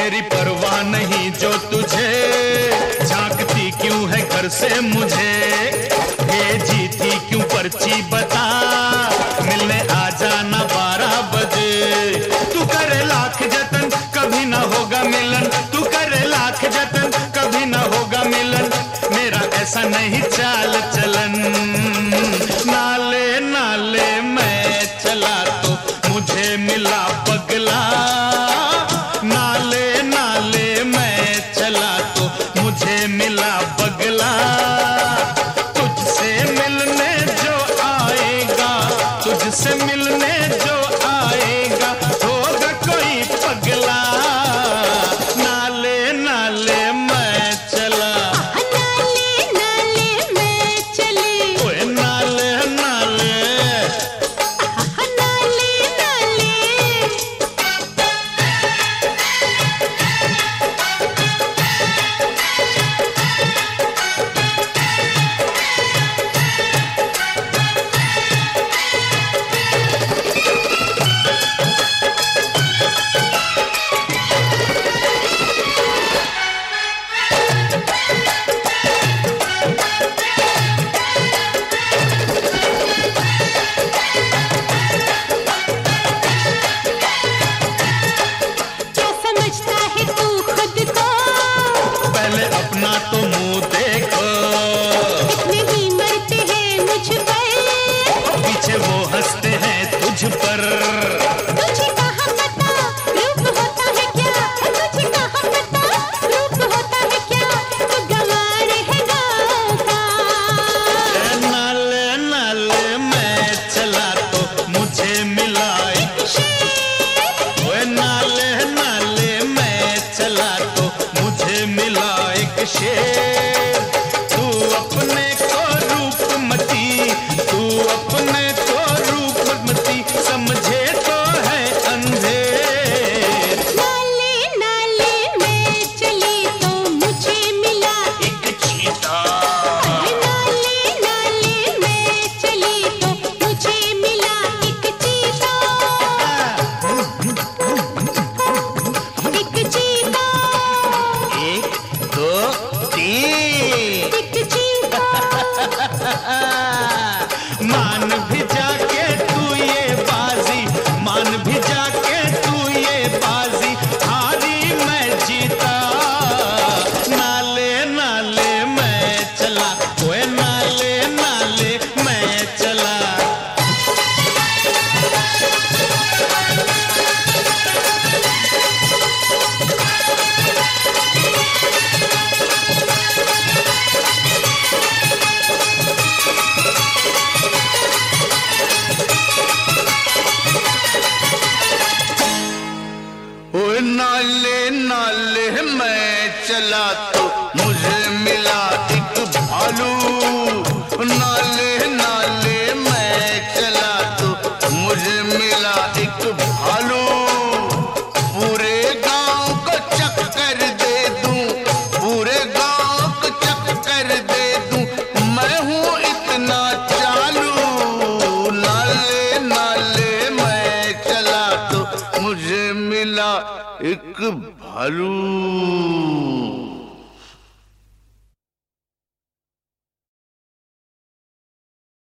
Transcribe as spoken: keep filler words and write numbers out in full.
तेरी परवाह नहीं जो तुझे, झांकती क्यों है घर से मुझे, भेजी थी क्यों पर्ची बता, मिलने आ जाना बारह बजे। तू करे लाख जतन कभी ना होगा मिलन, तू करे लाख जतन कभी ना होगा मिलन, मेरा ऐसा नहीं चाल चलन। नाले नाले मैं चला तो मुझे मिला पगला, नाले नाले मैं चला तो मुझे मिला पगला। तुझसे मिलने जो आएगा, तुझसे मिलने जो आएगा, होगा कोई पगला। नाले नाले मैं चला, नाले नाले मैं चली, ओए नाले नाले, नाले नाले। क्या समझता है तू खुद को, पहले अपना तो मुंह देखो, कितने ही मरते हैं मुझ पर, पीछे वो हंसते हैं तुझ पर। तुझे कहाँ पता रूप होता है क्या, तुझे कहाँ पता रूप होता है क्या, तू गंवार है गाँव का। नाले नाले मैं चला तो मुझे मिला एक शेर, ओए नाले नाले मैं चला तो मुझे मिला एक शेर। तू अपने को रूपमती, तू अपने को रूपमती समझे तो है अंधेर। नाले नाले मैं चली तो मुझे मिला एक चीता, नाले नाले मैं चली तो मुझे मिला एक चीता, एक चीता, एक दो तीन। एक चीता। मान भी जाके तू ये बाजी, मान भी जाके तू ये बाजी, हारी मैं जीता। नाले नाले मैं चला, ओए नाले नाले मैं चला। ओए नाले नाले मैं चला तो मुझे मिला एक भालू, नाले नाले मैं चला तो मुझे मिला एक भालू। पूरे गांव को चक्कर दे दूं, पूरे गांव को चक्कर दे दूं, मैं हूँ इतना चालू। नाले नाले मैं चला तो मुझे मिला एक भालू।